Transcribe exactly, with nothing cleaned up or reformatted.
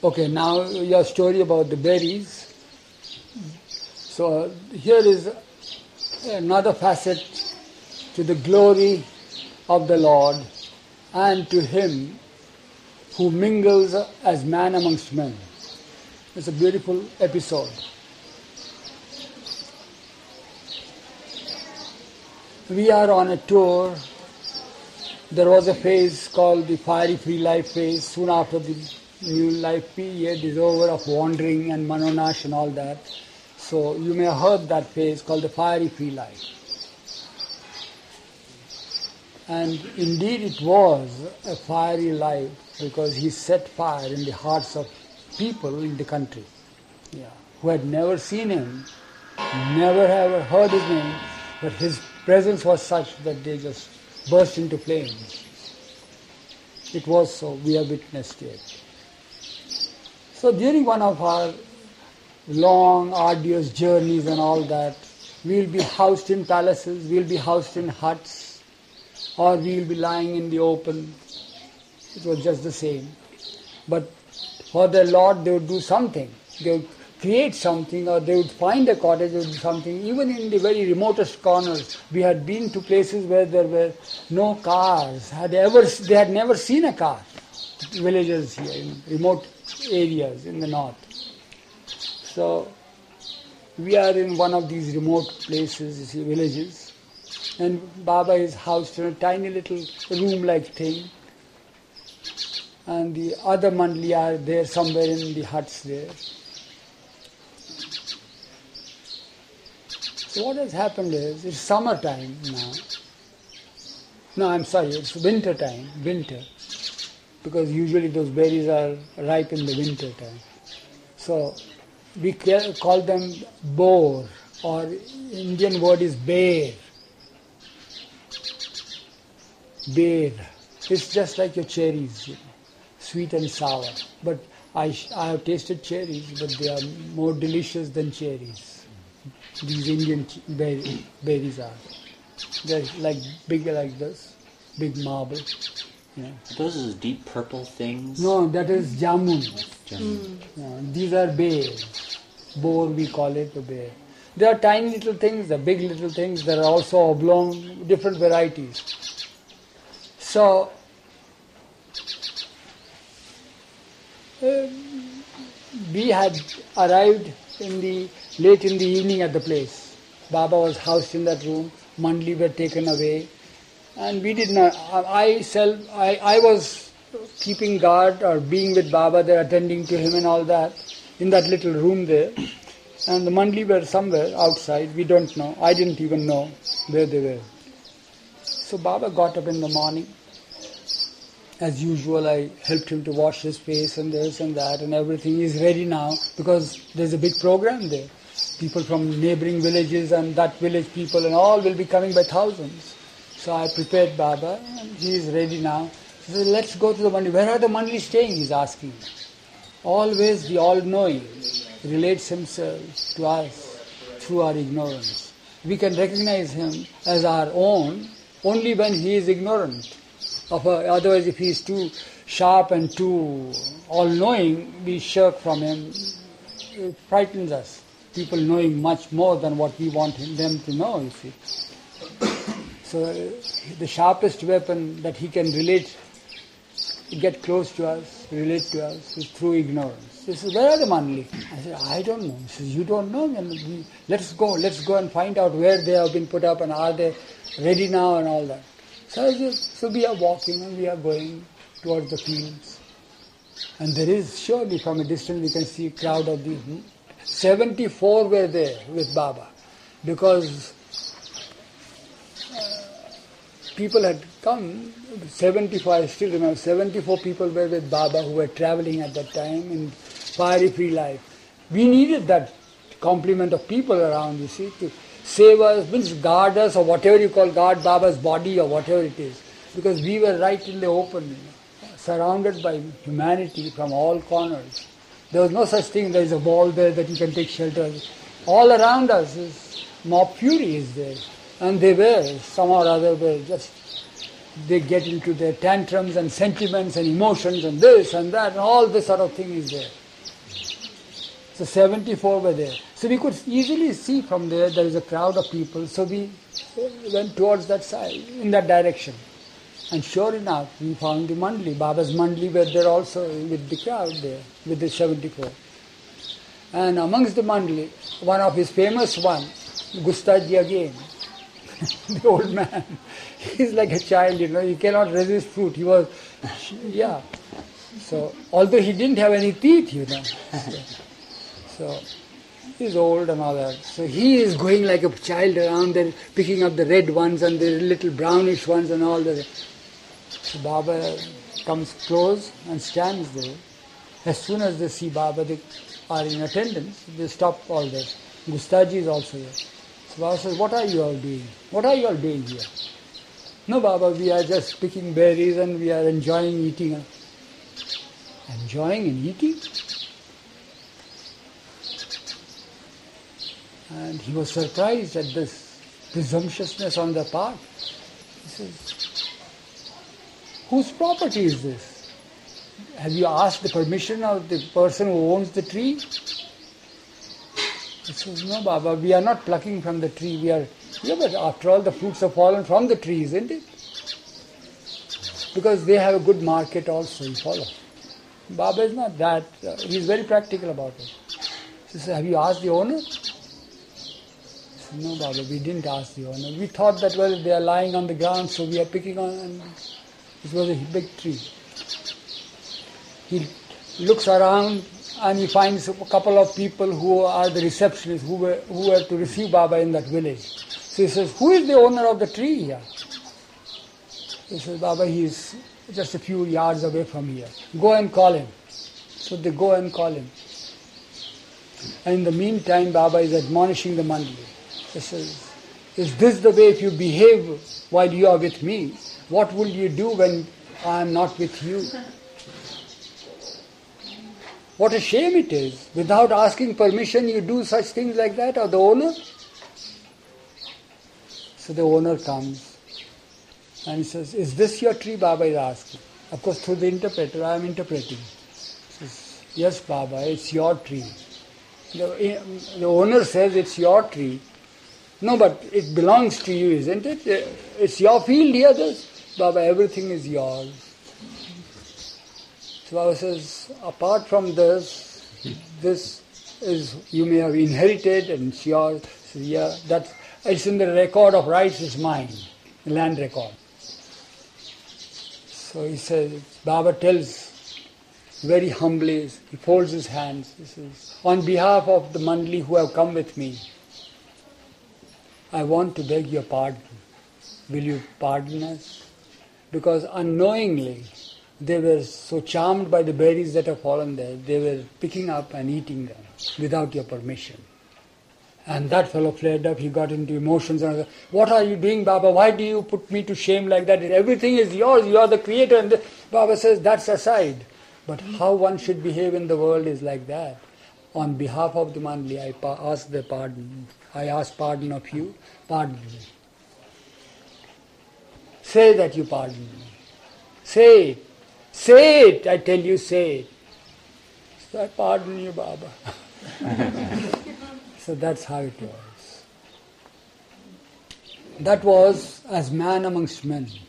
Okay, now your story about the berries. So here is another facet to the glory of the Lord and to Him who mingles as man amongst men. It's a beautiful episode. We are on a tour. There was a phase called the Fiery Free Life phase. Soon after the new life period is over of wandering and Manonash and all that. So you may have heard that phase called the Fiery Free Life. And indeed it was a fiery life because he set fire in the hearts of people in the country, yeah, who had never seen him, never ever heard his name, but his presence was such that they just burst into flames. It was so. We have witnessed it. So during one of our long, arduous journeys and all that, we will be housed in palaces, we will be housed in huts, or we will be lying in the open. It was just the same. But for the Lord, they would do something. They would create something, or they would find a cottage, they would do something. Even in the very remotest corners, we had been to places where there were no cars. Had ever, they had never seen a car. Villages here, in remote areas in the north. So we are in one of these remote places, you see, villages, and Baba is housed in a tiny little room-like thing, and the other mandali are there somewhere in the huts there. So what has happened is, it's summertime now. No, I'm sorry, it's winter time, winter, because usually those berries are ripe in the winter time. So we call them boar, or Indian word is bear. Bear. It's just like your cherries, you know, sweet and sour. But I, I have tasted cherries, but they are more delicious than cherries. These Indian berry, berries are. They're like big like this, big marble. Yeah. Those are deep purple things? No, that is jamun. Jamun. Mm. Yeah, these are bears. Boar we call it, a bear. There are tiny little things, the big little things. There are also oblong, different varieties. So, uh, we had arrived in the late in the evening at the place. Baba was housed in that room. Mandali were taken away. And we did not, I self, I, I was keeping guard or being with Baba there, attending to him and all that, in that little room there. And the mandali were somewhere outside, we don't know. I didn't even know where they were. So Baba got up in the morning. As usual, I helped him to wash his face and this and that, and everything is ready now because there's a big program there. People from neighboring villages and that village people and all will be coming by thousands. So I prepared Baba, and he is ready now. He said, let's go to the mandali. Where are the mandali staying? He's asking. Always the all-knowing relates himself to us through our ignorance. We can recognize him as our own only when he is ignorant. Of a, otherwise, if he is too sharp and too all-knowing, we shirk from him. It frightens us. People knowing much more than what we want him, them to know, you see. So uh, the sharpest weapon that he can relate, get close to us, relate to us, is through ignorance. He says, where are the mandali? I said, I don't know. He says, you don't know? And we, let's go, let's go and find out where they have been put up and are they ready now and all that. So, I just, so we are walking and we are going towards the fields. And there is, surely from a distance we can see a crowd of these. seventy-four were there with Baba. Because people had come, seventy-four, I still remember, seventy-four people were with Baba who were traveling at that time in Fiery Free Life. We needed that complement of people around, you see, to save us, means guard us, or whatever you call, guard Baba's body or whatever it is. Because we were right in the open, you know, surrounded by humanity from all corners. There was no such thing, there is a wall there that you can take shelter. All around us is mob fury is there. And they were, somehow or other, were just they get into their tantrums and sentiments and emotions and this and that and all this sort of thing is there. So seventy-four were there. So we could easily see from there there is a crowd of people. So we went towards that side, in that direction. And sure enough, we found the Mandli. Baba's Mandli were there also with the crowd there, with the seventy-four. And amongst the Mandli, one of his famous one, Gustaji again, the old man. He's like a child, you know, he cannot resist fruit. He was, yeah. So, although he didn't have any teeth, you know. So, so he's old and all that. So he is going like a child around there, picking up the red ones and the little brownish ones and all that. So Baba comes close and stands there. As soon as they see Baba, they are in attendance, they stop all that. Gustaji is also here. So Baba says, what are you all doing? What are you all doing here? No, Baba, we are just picking berries and we are enjoying eating. Enjoying and eating? And he was surprised at this presumptuousness on their part. He says, whose property is this? Have you asked the permission of the person who owns the tree? He says, no, Baba, we are not plucking from the tree. We are, yeah, but after all, the fruits have fallen from the tree, isn't it? Because they have a good market also, you follow. Baba is not that. Uh, he is very practical about it. He says, have you asked the owner? No, Baba, we didn't ask the owner. We thought that, well, they are lying on the ground, so we are picking on, and it was a big tree. He looks around and he finds a couple of people who are the receptionists, who were, who were to receive Baba in that village. So he says, who is the owner of the tree here? He says, Baba, he is just a few yards away from here. Go and call him. So they go and call him. And in the meantime, Baba is admonishing the Mandli. He says, is this the way if you behave while you are with me? What will you do when I am not with you? What a shame it is. Without asking permission, you do such things like that, or the owner? So the owner comes and he says, is this your tree? Baba is asking. Of course, through the interpreter, I am interpreting. He says, yes, Baba, it's your tree. The, the owner says it's your tree. No, but it belongs to you, isn't it? It's your field here, this. Baba, everything is yours. So Baba says, apart from this, this is, you may have inherited and it's yours. So yeah, that's, it's in the record of rights, it's mine, the land record. So he says, Baba tells very humbly, he folds his hands, he says, on behalf of the Mandli who have come with me, I want to beg your pardon. Will you pardon us? Because unknowingly, they were so charmed by the berries that have fallen there, they were picking up and eating them without your permission. And that fellow flared up, he got into emotions and said, what are you doing, Baba? Why do you put me to shame like that? Everything is yours, you are the creator. And the, Baba says, that's aside. But how one should behave in the world is like that. On behalf of the Mandli, I pa- ask the pardon. I ask pardon of you, pardon me. Say that you pardon me. Say it. Say it, I tell you, say it. So I pardon you, Baba. So that's how it was. That was as man amongst men.